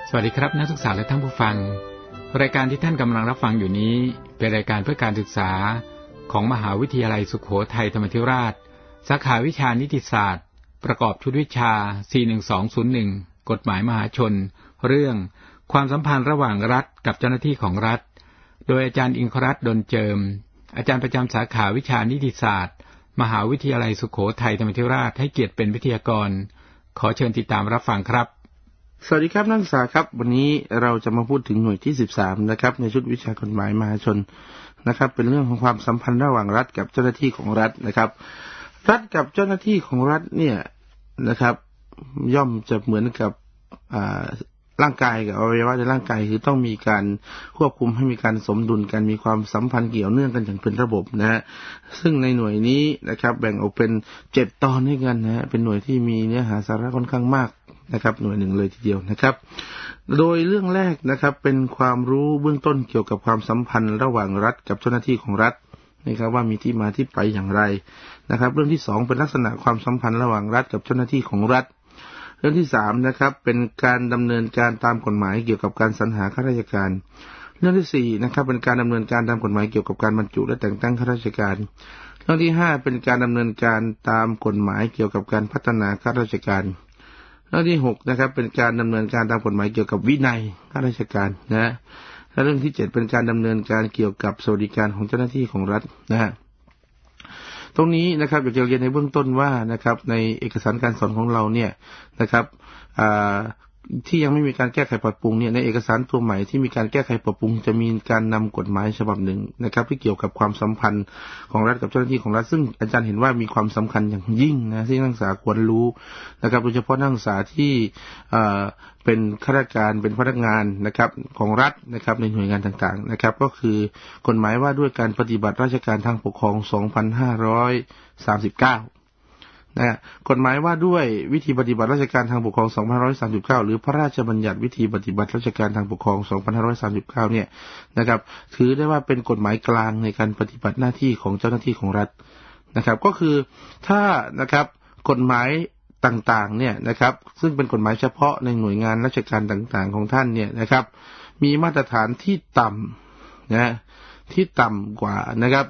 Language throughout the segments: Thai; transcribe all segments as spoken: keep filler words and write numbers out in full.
สวัสดีครับนักศึกษาและท่านผู้ฟังรายการที่ท่านกำลังรับฟังอยู่นี้เป็นรายการเพื่อการศึกษาของมหาวิทยาลัยสุโขทัยธรรมธิราชสาขาวิชานิติศาสตร์ประกอบชุดวิชา สี่หนึ่งสองศูนย์หนึ่ง กฎหมายมหาชนเรื่องความสัมพันธ์ระหว่างรัฐกับเจ้าหน้าที่ของรัฐโดยอาจารย์อิงครัตน์ดลเจิมอาจารย์ประจำสาขาวิชานิติศาสตร์มหาวิทยาลัยสุโขทัยธรรมธิราชให้เกียรติเป็นวิทยากรขอเชิญติดตามรับฟังครับสวัสดีครับนักศึกษาครับวันนี้เราจะมาพูดถึงหน่วยที่สิบสามนะครับในชุดวิชากฎหมายมหาชนนะครับเป็นเรื่องของความสัมพันธ์ระหว่างรัฐกับเจ้าหน้าที่ของรัฐนะครับรัฐกับเจ้าหน้าที่ของรัฐเนี่ยนะครับย่อมจะเหมือนกับอ่าร่างกายกับอวัยวะในร่างกายคือต้องมีการควบคุมให้มีการสมดุลกันมีความสัมพันธ์เกี่ยวเนื่องกันอย่างเป็นระบบนะฮะซึ่งในหน่วยนี้นะครับแบ่งออกเป็นเจ็ดตอนด้วยกันนะฮะเป็นหน่วยที่มีเนื้อหาสาระค่อนข้างมากนะครับหน่วยหนึ่งเลยทีเดียวนะครับโดยเรื่องแรกนะครับเป็นความรู้เบื้องต้นเกี่ยวกับความสัมพันธ์ระหว่างรัฐกับเจ้าหน้าที่ของรัฐนะครับว่ามีที่มาที่ไปอย่างไรนะครับเรื่องที่สองเป็นลักษณะความสัมพันธ์ระหว่างรัฐกับเจ้าหน้าที่ของรัฐเรื่องที่สามนะครับเป็นการดำเนินการตามกฎหมายเกี่ยวกับการสรรหาข้าราชการเรื่องที่สี่นะครับเป็นการดำเนินการตามกฎหมายเกี่ยวกับการบรรจุและแต่งตั้งข้าราชการเรื่องที่ห้าเป็นการดำเนินการตามกฎหมายเกี่ยวกับการพัฒนาข้าราชการเรื่องที่หกนะครับเป็นการดำเนินการตามกฎหมายเกี่ยวกับวินัยข้าราชการนะและเรื่องที่เจ็ดเป็นการดำเนินการเกี่ยวกับสวัสดิการของเจ้าหน้าที่ของรัฐนะฮะตรงนี้นะครับอยากจะเรียนในเบื้องต้นว่านะครับในเอกสารการสอนของเราเนี่ยนะครับที่ยังไม่มีการแก้ไขปรับปรุงเนี่ยในเอกสารตัวใหม่ที่มีการแก้ไขปรับปรุงจะมีการนำกฎหมายฉบับหนึ่งนะครับที่เกี่ยวกับความสัมพันธ์ของรัฐกับเจ้าหน้าที่ของรัฐซึ่งอาจารย์เห็นว่ามีความสำคัญอย่างยิ่งนะที่นักศึกษาควรรู้นะครับโดยเฉพาะนักศึกษาที่เป็นข้าราชการเป็นพนักงานนะครับของรัฐนะครับในหน่วยงานต่างๆนะครับก็คือกฎหมายว่าด้วยการปฏิบัติราชการทางปกครองสองพันห้าร้อยสามสิบเก้านะกฎหมายว่าด้วยวิธีปฏิบัติราชการทางปกครองสองพันห้าร้อยสามสิบเก้าหรือพระราชบัญญัติวิธีปฏิบัติราชการทางปกครองสองพันห้าร้อยสามสิบเก้าเนี่ยนะครับถือได้ว่าเป็นกฎหมายกลางในการปฏิบัติหน้าที่ของเจ้าหน้าที่ของรัฐนะครับก็คือถ้านะครับกฎหมายต่างๆเนี่ยนะครับซึ่งเป็นกฎหมายเฉพาะในหน่วยงานราชการต่างๆของท่านเนี่ยนะครับมีมาตรฐานที่ต่ำนะที่ต่ำกว่านะครับ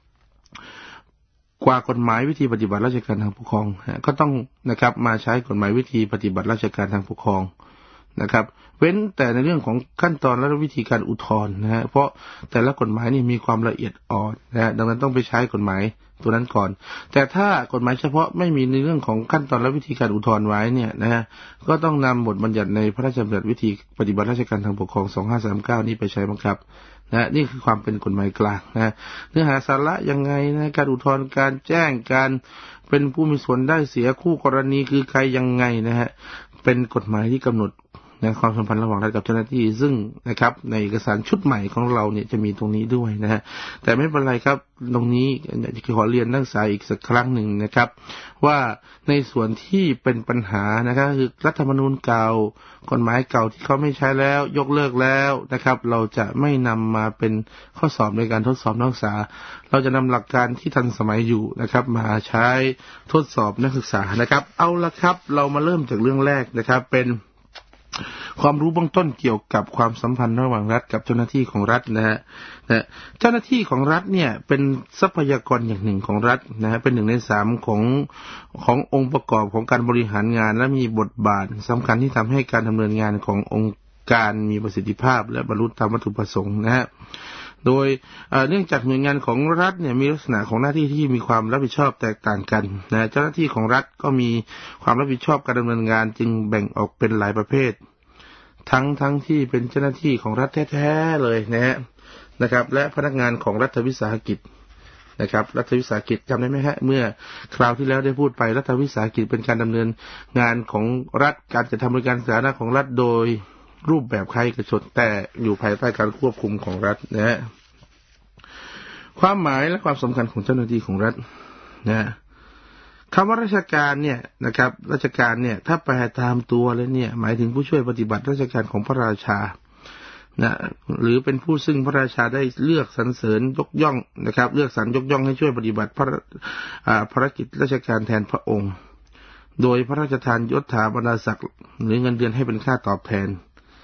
กว่ากฎหมายวิธีปฏิบัติราชการทางปกครองก็ต้องนะครับมาใช้กฎหมายวิธีปฏิบัติราชการทางปกครองนะครับเว้นแต่ในเรื่องของขั้นตอนและวิธีการอุทธรณ์นะฮะเพราะแต่ละกฎหมายนี่มีความละเอียดอ่อนนะดังนั้นต้องไปใช้กฎหมายตัวนั้นก่อนแต่ถ้ากฎหมายเฉพาะไม่มีในเรื่องของขั้นตอนและวิธีการอุทธรณ์ไว้เนี่ยนะฮะก็ต้องนำบทบัญญัติในพระราชบัญญัติวิธีปฏิบัติราชการทางปกครองสองพันห้าร้อยสามสิบเก้านี้ไปใช้บังคับนะนี่คือความเป็นกฎหมายกลางนะเนื้อหาสาระยังไงนะการอุทธรณ์การแจ้งการเป็นผู้มีส่วนได้เสียคู่กรณีคือใครยังไงนะฮะเป็นกฎหมายที่กำหนดนะความสัมพันธ์ระหว่างรัฐกับเจ้าหน้าที่ซึ่งนะครับในเอกสารชุดใหม่ของเราเนี่ยจะมีตรงนี้ด้วยนะฮะแต่ไม่เป็นไรครับตรงนี้ขอเรียนนักศึกษาอีกสักครั้งหนึ่งนะครับว่าในส่วนที่เป็นปัญหานะครับคือรัฐธรรมนูญเก่ากฎหมายเก่าที่เขาไม่ใช้แล้วยกเลิกแล้วนะครับเราจะไม่นำมาเป็นข้อสอบในการทดสอบนักศึกษาเราจะนำหลักการที่ทันสมัยอยู่นะครับมาใช้ทดสอบนักศึกษานะครับเอาละครับเรามาเริ่มจากเรื่องแรกนะครับเป็นความรู้เบื้องต้นเกี่ยวกับความสัมพันธ์ระหว่างรัฐกับเจ้าหน้าที่ของรัฐนะฮะนะเจ้าหน้าที่ของรัฐเนี่ยเป็นทรัพยากรอย่างหนึ่งของรัฐนะฮะเป็นหนึ่งในสามของขององค์ประกอบของการบริหารงานและมีบทบาทสำคัญที่ทำให้การดำเนินงานขององค์การมีประสิทธิภาพและบรรลุตามวัตถุประสงค์นะฮะโดยเนื่องจากหน่วยงานของรัฐเนี่ยมีลักษณะของหน้าที่ที่มีความรับผิดชอบแตกต่างกันนะเจ้าหน้าที่ของรัฐก็มีความรับผิดชอบการดำเนินงานจึงแบ่งออกเป็นหลายประเภททั้งทั้งที่เป็นเจ้าหน้าที่ของรัฐแท้ๆเลยนะฮะนะครับและพนักงานของรัฐวิสาหกิจนะครับรัฐวิสาหกิจจำได้ไหมฮะเมื่อคราวที่แล้วได้พูดไปรัฐวิสาหกิจเป็นการดำเนินงานของรัฐการจัดทำบริการสาธารณะของรัฐโดยรูปแบบคล้ายเอกชนแต่อยู่ภายใต้การควบคุมของรัฐนะฮะความหมายและความสำคัญของเจ้าหน้าที่ของรัฐนะคำว่าราชการเนี่ยนะครับราชการเนี่ยถ้าแปลตามตัวแล้วเนี่ยหมายถึงผู้ช่วยปฏิบัติราชการของพระราชานะหรือเป็นผู้ซึ่งพระราชาได้เลือกสรรเสริญยกย่องนะครับเลือกสรรยกย่องให้ช่วยปฏิบัติพระภารกิจราชการแทนพระองค์โดยพระราชทานยศถาบรรดาศักดิ์หรือเงินเดือนให้เป็นค่าตอบแทน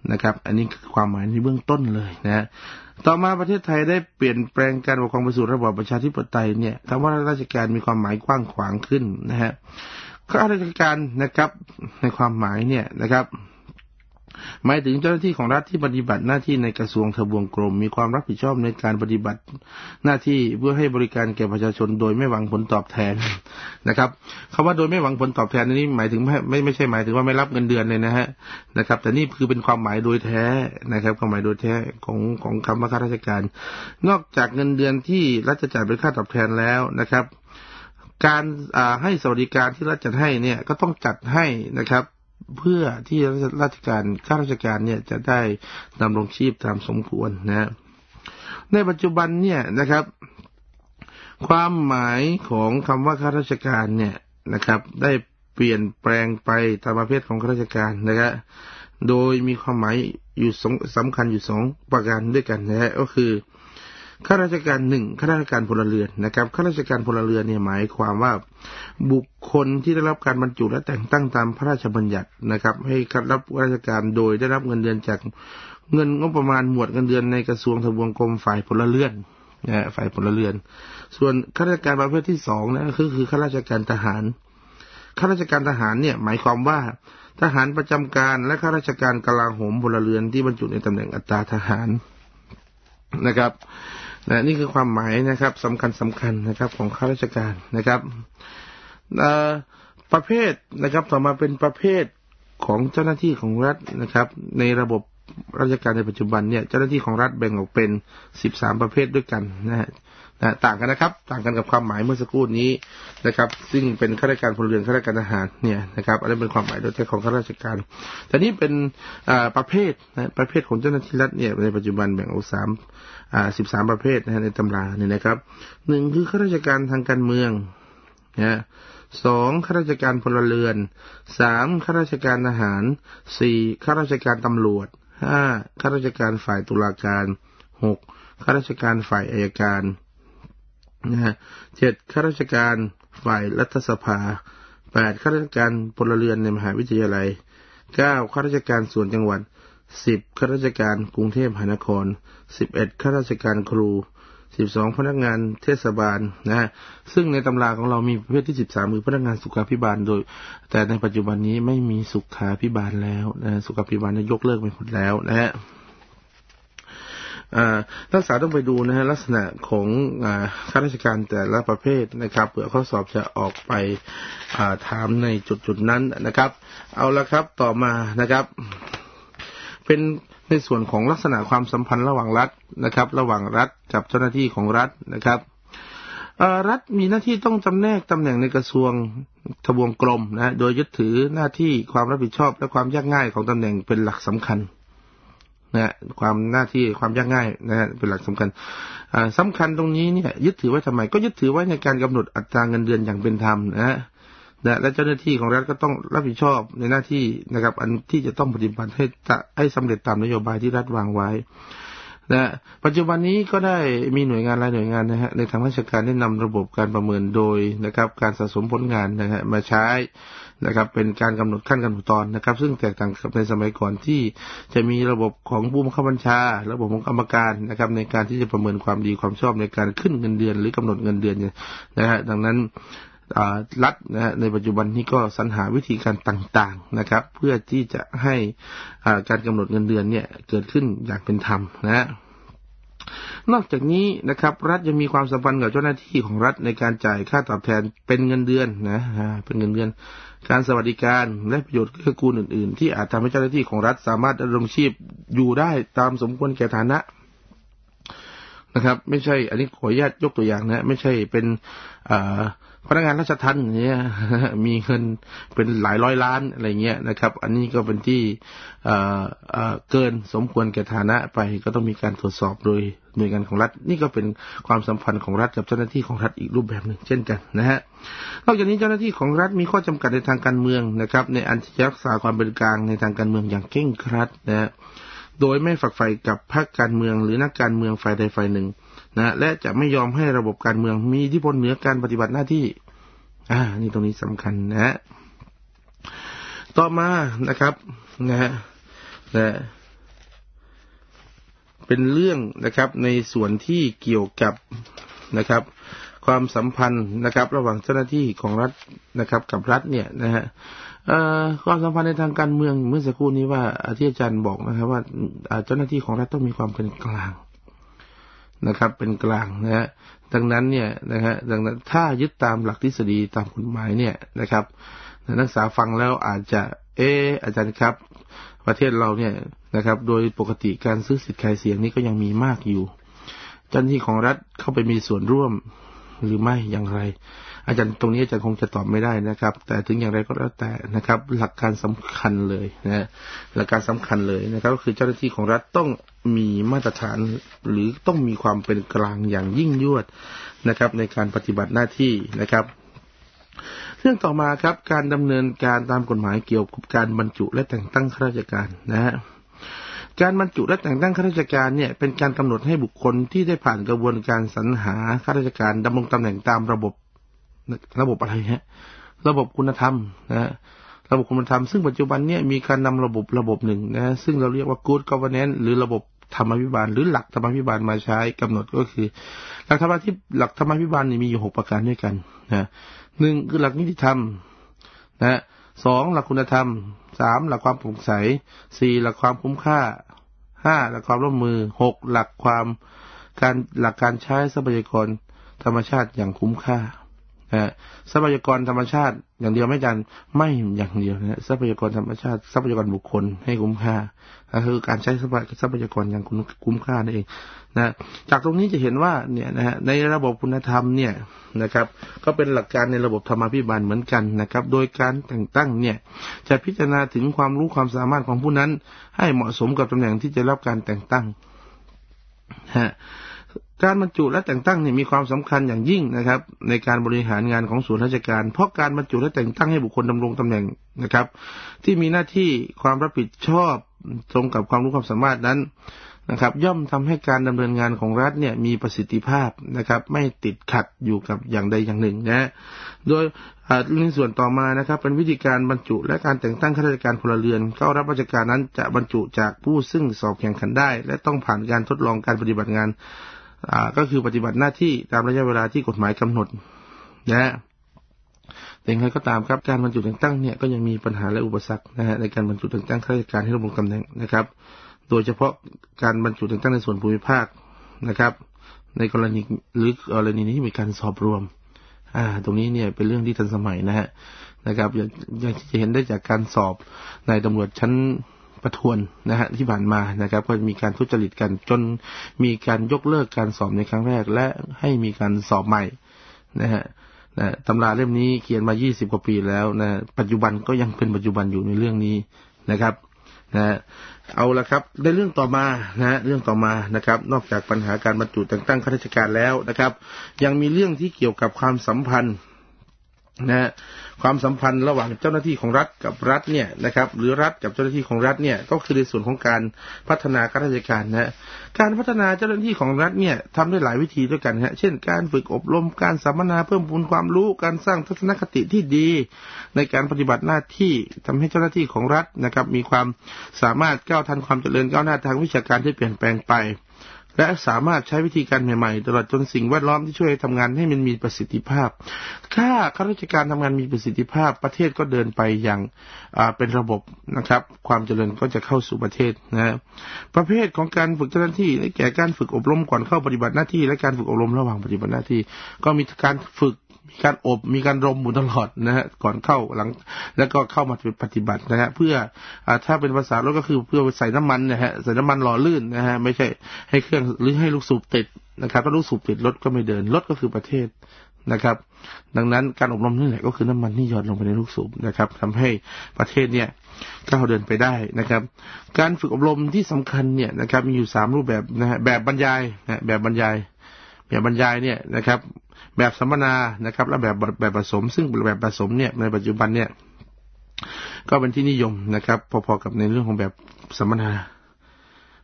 นะครับอันนี้คือความหมายในเบื้องต้นเลยนะต่อมาประเทศไทยได้เปลี่ยนแปลงการปกครองไปสู่ระบอบประชาธิปไตยเนี่ยคำว่าราชการมีความหมายกว้างขวางขึ้นนะฮะข้าราชการนะครับในความหมายเนี่ยนะครับหมายถึงเจ้าหน้าที่ของรัฐที่ปฏิบัติหน้าที่ในกระทรวงทบวงกรมมีความรับผิดชอบในการปฏิบัติหน้าที่เพื่อให้บริการแก่ประชาชนโดยไม่หวังผลตอบแทนนะครับคำว่าโดยไม่หวังผลตอบแทนนี้หมายถึงไม่ไม่ไม่ใช่หมายถึงว่าไม่รับเงินเดือนเลยนะฮะนะครับแต่นี่คือเป็นความหมายโดยแท้นะครับความหมายโดยแท้ของของคำว่าข้าราชการนอกจากเงินเดือนที่รัฐจะจ่ายเป็นค่าตอบแทนแล้วนะครับการอ่าให้สวัสดิการที่รัฐจัดให้เนี่ยก็ต้องจัดให้นะครับเพื่อที่ราชการข้าราชการเนี่ยจะได้ดำรงชีพตามสมควรนะในปัจจุบันเนี่ยนะครับความหมายของคำว่าข้าราชการเนี่ยนะครับได้เปลี่ยนแปลงไปตามประเภทของข้าราชการนะครับโดยมีความหมายอยู่สำคัญอยู่สองประการด้วยกันนะฮะก็คือข้าราชการหนึ่งข้าราชการพลเรือนนะครับข้าราชการพลเรือนเนี่ยหมายความว่าบุคคลที่ได้รับการบรรจุและแต่งตั้งตามพระราชบัญญัตินะครับให้รับราชการโดยได้รับเงินเดือนจากเงินงบประมาณหมวดเงินเดือนในกระทรวงทบวงกรมฝ่ายพลเรือนนะฝ่ายพลเรือนส่วนข้าราชการประเภทที่สองนะก็คือข้าราชการทหารข้าราชการทหารเนี่ยหมายความว่าทหารประจำการและข้าราชการกลาโหมพลเรือนที่บรรจุในตำแหน่งอัตราทหารนะครับนะนี่คือความหมายนะครับสำคัญสำคัญนะครับของข้าราชการนะครับประเภทนะครับต่อมาเป็นประเภทของเจ้าหน้าที่ของรัฐนะครับในระบบราชการในปัจจุบันเนี่ยเจ้าหน้าที่ของรัฐแบ่งออกเป็นสิบสามประเภทด้วยกันนะฮะนะต่างกันนะครับต่างกันกับความหมายเมื่อสักครู่นี้นะครับซึ่งเป็นข้าราชการพลเรือนข้าราชการทหารเนี่ยนะครับอันนี้เป็นความหมายโดยแท้ของข้าราชการแต่นี้เป็นประเภทนะประเภทของเจ้าหน้าที่รัฐเนี่ยในปัจจุบันแบ่งออกสามอ่าสิบสามประเภทนะในตำราเนี่ยนะครับหนึ่งคือข้าราชการทางการเมืองนะสองข้าราชการพลเรือนสามข้าราชการทหารสี่ข้าราชการตำรวจห้าข้าราชการฝ่ายตุลาการหกข้าราชการฝ่ายอัยการนะฮะเจ็ดข้าราชการฝ่ายรัฐสภาแปดข้าราชการพลเรือนในมหาวิทยาลัยเก้าข้าราชการส่วนจังหวัดสิบข้าราชการกรุงเทพมหานครสิบเอ็ดข้าราชการครูสิบสองพนักงานเทศบาลนะฮะซึ่งในตำราของเรามีประเภทที่สิบสามคือพนักงานสุขาภิบาลโดยแต่ในปัจจุบันนี้ไม่มีสุขาภิบาลแล้วนะสุขาภิบาลยกเลิกไปหมดแล้วนะฮะอ่านักศึกษาต้องไปดูนะฮะลักษณะของอ่าข้าราชการแต่ละประเภทนะครับเผื่อข้อสอบจะออกไปอ่าถามในจุดๆนั้นนะครับเอาละครับต่อมานะครับเป็นในส่วนของลักษณะความสัมพันธ์ระหว่างรัฐนะครับระหว่างรัฐกับเจ้าหน้าที่ของรัฐนะครับรัฐมีหน้าที่ต้องจำแนกตำแหน่งในกระทรวงทบวงกรมนะโดยยึดถือหน้าที่ความรับผิดชอบและความยากง่ายของตำแหน่งเป็นหลักสำคัญนะความหน้าที่ความยากง่ายนะฮะเป็นหลักสำคัญสำคัญตรงนี้เนี่ยยึดถือไว้ทำไมก็ยึดถือไว้ในการกำหนดอัตราเงินเดือนอย่างเป็นธรรมนะฮะและเจ้าหน้าที่ของรัฐก็ต้องรับผิดชอบในหน้าที่นะครับอันที่จะต้องปฏิบัติให้ให้สำเร็จตามนโยบายที่รัฐวางไว้นะปัจจุบันนี้ก็ได้มีหน่วยงานหลายหน่วยงานนะฮะในทางราชการได้นำระบบการประเมินโดยนะครับการสะสมผลงานนะฮะมาใช้นะครับเป็นการกำหนดขั้นกำหนดตอนนะครับซึ่งแตกต่างกับในสมัยก่อนที่จะมีระบบของผู้บังคับบัญชาระบบของกรรมการนะครับในการที่จะประเมินความดีความชอบในการขึ้นเงินเดือนหรือกำหนดเงินเดือนนะฮะดังนั้นรัฐนะฮะในปัจจุบันนี้ก็สรรหาวิธีการต่างๆนะครับเพื่อที่จะให้การกำหนดเงินเดือนเนี่ยเกิดขึ้นอย่างเป็นธรรมนะฮะนอกจากนี้นะครับรัฐยังมีความสัมพันธ์กับเจ้าหน้าที่ของรัฐในการจ่ายค่าตอบแทนเป็นเงินเดือนนะเป็นเงินเดือนการสวัสดิการและประโยชน์เกื้อกูลอื่นๆที่อาจทำให้เจ้าหน้าที่ของรัฐสามารถดำรงชีพอยู่ได้ตามสมควรแก่ฐานะนะครับไม่ใช่อันนี้ขออนุญาตยกตัวอย่างนะไม่ใช่เป็นพนักงานราชทัณฑ์เนี่ยมีเงินเป็นหลายร้อยล้านอะไรเงี้ยนะครับอันนี้ก็เป็นที่เกินสมควรแก่ฐานะไปก็ต้องมีการตรวจสอบโดยหน่วยงานของรัฐนี่ก็เป็นความสัมพันธ์ของรัฐกับเจ้าหน้าที่ของรัฐอีกรูปแบบหนึ่งเช่นกันนะฮะนอกจากนี้เจ้าหน้าที่ของรัฐมีข้อจำกัดในทางการเมืองนะครับในอันที่จะรักษาความเป็นกลางในทางการเมืองอย่างเคร่งครัดนะฮะโดยไม่ฝักใฝ่กับพรรคการเมืองหรือนักการเมืองฝ่ายใดฝ่ายหนึ่งนะและจะไม่ยอมให้ระบบการเมืองมีอิทธิพลเหนือการปฏิบัติหน้าที่อ่านี่ตรงนี้สำคัญนะฮะต่อมานะครับนะฮะนะเป็นเรื่องนะครับในส่วนที่เกี่ยวกับนะครับความสัมพันธ์นะครับระหว่างเจ้าหน้าที่ของรัฐนะครับกับรัฐเนี่ยนะฮะความสัมพันธ์ในทางการเมืองเมื่อสักครู่นี้ว่าที่อาจารย์บอกนะครับว่าเจ้าหน้าที่ของรัฐต้องมีความเป็นกลางนะครับเป็นกลางนะฮะดังนั้นเนี่ยนะฮะดังนั้นถ้ายึดตามหลักทฤษฎีตามกฎหมายเนี่ยนะครับนักศึกษาฟังแล้วอาจจะเอออาจารย์ครับประเทศเราเนี่ยนะครับโดยปกติการซื้อสิทธิ์ขายเสียงนี้ก็ยังมีมากอยู่เจ้าหน้าที่ของรัฐเข้าไปมีส่วนร่วมหรือไม่อย่างไรอาจารย์ตรงนี้อาจารย์คงจะตอบไม่ได้นะครับแต่ถึงอย่างไรก็แล้วแต่นะครับหลักการสำคัญเลยนะหลักการสำคัญเลยนะครับก็คือเจ้าหน้าที่ของรัฐต้องมีมาตรฐานหรือต้องมีความเป็นกลางอย่างยิ่งยวดนะครับในการปฏิบัติหน้าที่นะครับเรื่องต่อมาครับการดำเนินการตามกฎหมายเกี่ยวกับการบรรจุและแต่งตั้งข้าราชการนะฮะการบรรจุและแต่งตั้งข้าราชการเนี่ยเป็นการกำหนดให้บุคคลที่ได้ผ่านกระบวนการสรรหาข้าราชการดำรงตำแหน่งตามระบบระบบอะไรฮะระบบคุณธรรมนะระบบคุณธรรมซึ่งปัจจุบันเนี่ยมีการนำระบบระบบหนึ่งนะซึ่งเราเรียกว่า Good Governance หรือระบบธรรมาภิบาลหรือหลักธรรมาภิบาลมาใช้กำหนดก็คือหลักธรรมาที่หลักธรรมาภิบาลนี่มีอยู่หกประการด้วยกันนะหนึ่งคือหลักนิติธรรมนะสองหลักคุณธรรมสามหลักความโปร่งใสสี่หลักความคุ้มค่าห้าหลักความร่วมมือหกหลักความการหลักการใช้ทรัพยากรธรรมชาติอย่างคุ้มค่านะทรัพยากรธรรมชาติอย่างเดียวไม่จันไม่อย่างเดียวนะทรัพยากรธรรมชาติทรัพยากรบุคคลให้คุ้มค่าก็คือการใช้ทรัพยากรอย่างคุ้มค่านั่นเองนะจากตรงนี้จะเห็นว่าเนี่ยนะฮะในระบบคุณธรรมเนี่ยนะครับก็เป็นหลักการในระบบธรรมาภิบาลเหมือนกันนะครับโดยการแต่งตั้งเนี่ยจะพิจารณาถึงความรู้ความสามารถของผู้นั้นให้เหมาะสมกับตำแหน่งที่จะรับการแต่งตั้งฮะการบรรจุและแต่งตั้งเนี่ยมีความสำคัญอย่างยิ่งนะครับในการบริหารงานของส่วนราชการเพราะการบรรจุและแต่งตั้งให้บุคคลดำรงตำแหน่งนะครับที่มีหน้าที่ความรับผิดชอบตรงกับความรู้ความสามารถนั้นนะครับย่อมทำให้การดำเนินงานของรัฐเนี่ยมีประสิทธิภาพนะครับไม่ติดขัดอยู่กับอย่างใดอย่างหนึ่งนะโดยในส่วนต่อมานะครับเป็นวิธีการบรรจุและการแต่งตั้งข้าราชการพลเรือนเข้ารับราชการนั้นจะบรรจุจากผู้ซึ่งสอบแข่งขันได้และต้องผ่านการทดลองการปฏิบัติงานอ่าก็คือปฏิบัติหน้าที่ตามระยะเวลาที่กฎหมายกำหนดนะแต่อย่างไรก็ตามครับการบรรจุแต่งตั้งเนี่ยก็ยังมีปัญหาและอุปสรรคนะฮะในการบรรจุแต่งตั้งข้าราชการให้ดำรงตำแหน่งนะครับโดยเฉพาะการบรรจุแต่งตั้งในส่วนภูมิภาคนะครับในกรณีหรือกรณีนี้ที่มีการสอบรวมอ่าตรงนี้เนี่ยเป็นเรื่องที่ทันสมัยนะฮะนะครับอย่างอย่างที่จะเห็นได้จากการสอบนายตำรวจชั้นประทวนนะฮะที่ผ่านมานะครับก็มีการทุจริตกันจนมีการยกเลิกการสอบในครั้งแรกและให้มีการสอบใหม่นะฮะนะตำราเล่มนี้เขียนมายี่สิบกว่าปีแล้วนะปัจจุบันก็ยังเป็นปัจจุบันอยู่ในเรื่องนี้นะครับนะเอาละครับในเรื่องต่อมานะเรื่องต่อมานะครับนอกจากปัญหาการบรรจุแต่งตั้งข้าราชการแล้วนะครับยังมีเรื่องที่เกี่ยวกับความสัมพันธ์นะความสัมพันธ์ระหว่างเจ้าหน้าที่ของรัฐกับรัฐเนี่ยนะครับหรือรัฐกับเจ้าหน้าที่ของรัฐเนี่ยก็คือในส่วนของการพัฒนาข้าราชการนะการพัฒนาเจ้าหน้าที่ของรัฐเนี่ยทำได้หลายวิธีด้วยกันฮะเช่นการฝึกอบรมการสัมมนาเพิ่มพูนความรู้การสร้างทัศนคติที่ดีในการปฏิบัติหน้าที่ทำให้เจ้าหน้าที่ของรัฐนะครับมีความสามารถก้าวทันความเจริญก้าวหน้าทางวิชาการที่เปลี่ยนแปลงไปและสามารถใช้วิธีการใหม่ๆตลอดจนสิ่งแวดล้อมที่ช่วยทำงานให้มันมีประสิทธิภาพถ้าข้าราชการทำงานมีประสิทธิภาพประเทศก็เดินไปอย่างอ่าเป็นระบบนะครับความเจริญก็จะเข้าสู่ประเทศนะประเภทของการฝึกเจ้าหน้าที่ได้แก่การฝึกอบรมก่อนเข้าปฏิบัติหน้าที่และการฝึกอบรมระหว่างปฏิบัติหน้าที่ก็มีการฝึกมีการอบมีการรมอยู่ตลอดนะฮะก่อนเข้าหลังแล้วก็เข้ามาปฏิบัตินะฮะเพื่ออ่าถ้าเป็นภาษารถก็คือเพื่อใส่น้ำมันนะฮะใส่น้ำมันหล่อลื่นนะฮะไม่ใช่ให้เครื่องหรือให้ลูกสูบติดนะครับถ้าลูกสูบติดรถก็ไม่เดินรถก็คือประเทศนะครับดังนั้นการอบรมนี่แหละก็คือน้ำมันที่หยอดลงไปในลูกสูบนะครับทำให้ประเทศเนี่ยก้าวเดินไปได้นะครับการฝึกอบรมที่สำคัญเนี่ยนะครับมีอยู่สามรูปแบบนะฮะแบบบรรยายนะแบบบรรยายแบบบรรยายเนี่ยนะครับแบบสัมมนานะครับและแบบแบบผสมซึ่งแบบผสมเนี่ยในปัจจุบันเนี่ยก็เป็นที่นิยมนะครับพอๆกับในเรื่องของแบบสัมมนา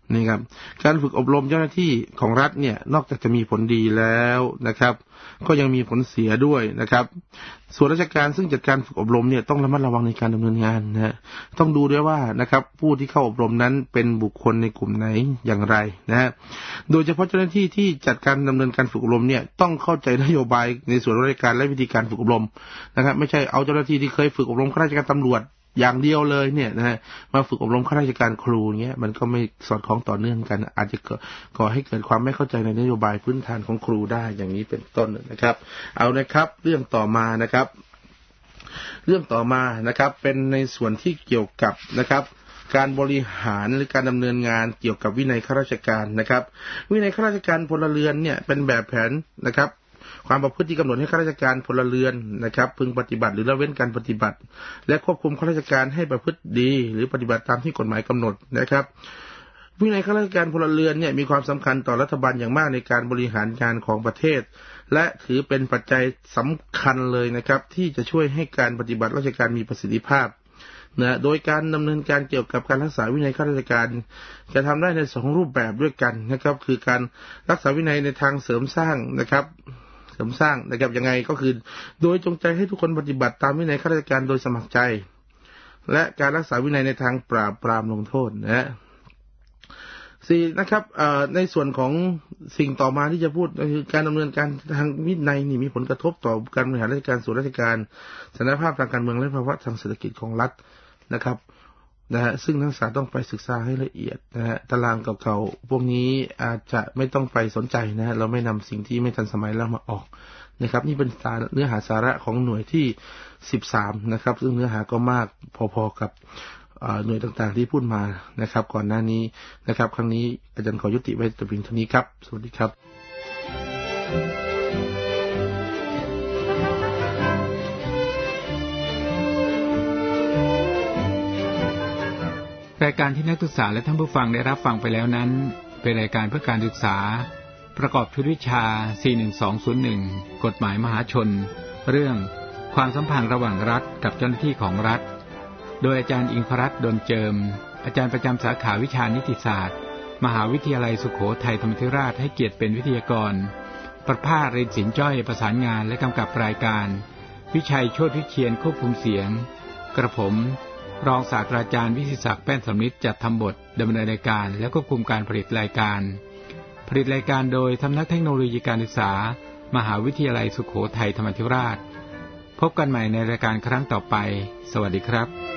นี่ครับการฝึกอบรมเจ้าหน้าที่ของรัฐเนี่ยนอกจากจะมีผลดีแล้วนะครับก็ยังมีผลเสียด้วยนะครับส่วนราชการซึ่งจัดการฝึกอบรมเนี่ยต้องระมัดระวังในการดำเนินงานนะต้องดูด้วยว่านะครับผู้ที่เข้าอบรมนั้นเป็นบุคคลในกลุ่มไหนอย่างไรนะฮะโดยเฉพาะเจ้าหน้าที่ที่จัดการดำเนินการฝึกอบรมเนี่ยต้องเข้าใจนโยบายในส่วนราชการและวิธีการฝึกอบรมนะครับไม่ใช่เอาเจ้าหน้าที่ที่เคยฝึกอบรมข้าราชการตำรวจอย่างเดียวเลยเนี่ยนะฮะมาฝึกอบรมข้าราชการครูเงี้ยมันก็ไม่สอดคล้องต่อเนื่องกันอาจจะก่อให้เกิดความไม่เข้าใจในนโยบายพื้นฐานของครูได้อย่างนี้เป็นต้นนะครับเอานะครับเรื่องต่อมานะครับเรื่องต่อมานะครับเป็นในส่วนที่เกี่ยวกับนะครับการบริหารหรือการดำเนินงานเกี่ยวกับวินัยข้าราชการนะครับวินัยข้าราชการพลเรือนเนี่ยเป็นแบบแผนนะครับความประพฤติที่กำหนดให้ข้าราชการพลเรือนนะครับพึงปฏิบัติหรือละเว้นการปฏิบัติและควบคุมข้าราชการให้ประพฤติดีหรือปฏิบัติตามที่กฎหมายกำหนดนะครับวินัยข้าราชการพลเรือนเนี่ยมีความสำคัญต่อรัฐบาลอย่างมากในการบริหารงานของประเทศและถือเป็นปัจจัยสำคัญเลยนะครับที่จะช่วยให้การปฏิบัติราชการมีประสิทธิภาพนะโดยการดำเนินการเกี่ยวกับการรักษาวินัยข้าราชการจะทำได้ในสองรูปแบบด้วยกันนะครับคือการรักษาวินัยในทางเสริมสร้างนะครับเสริมสร้างนะครับยังไงก็คือโดยจงใจให้ทุกคนปฏิบัติตามวินัยข้าราชการโดยสมัครใจและการรักษาวินัยในทางปราบปรามลงโทษนะสี่นะครับในส่วนของสิ่งต่อมาที่จะพูดคือการดำเนินการทางวินัยนี่มีผลกระทบต่อการบริหารราชการส่วนราชการสถานภาพทางการเมืองและภาวะทางเศรษฐกิจของรัฐนะครับนะฮะซึ่งนักศึกษาต้องไปศึกษาให้ละเอียดนะฮะตารางเก่าๆพวกนี้อาจจะไม่ต้องไปสนใจนะฮะเราไม่นำสิ่งที่ไม่ทันสมัยแล้วมาออกนะครับนี่เป็นเนื้อหาสาระของหน่วยที่สิบสามนะครับซึ่งเนื้อหาก็มากพอๆกับหน่วยต่างๆที่พูดมานะครับก่อนหน้านี้นะครับครั้งนี้อาจารย์ขอยุติไว้แต่เพียงเท่านี้ครับสวัสดีครับรายการที่นักศึกษาและท่านผู้ฟังได้รับฟังไปแล้วนั้นเป็นรายการเพื่อการศึกษาประกอบชุดวิชา สี่หนึ่งสองศูนย์หนึ่ง กฎหมายมหาชนเรื่องความสัมพันธ์ระหว่างรัฐกับเจ้าหน้าที่ของรัฐโดยอาจารย์อิงครัตน์ ดลเจิมอาจารย์ประจำสาขาวิชานิติศาสตร์มหาวิทยาลัยสุโขทัยธรรมาธิราชให้เกียรติเป็นวิทยากรประภาส เรนสินจ้อยประสานงานและกำกับรายการวิชัยโชติวิเชียรควบคุมเสียงกระผมรองศาสตราจารย์วิสิทธิศักดิ์แป้นสำริดจัดทำบทดำเนินรายการและควบคุมการผลิตรายการผลิตรายการโดยสำนักเทคโนโลยีการศึกษามหาวิทยาลัยสุโขทัยธรรมาธิราชพบกันใหม่ในรายการครั้งต่อไปสวัสดีครับ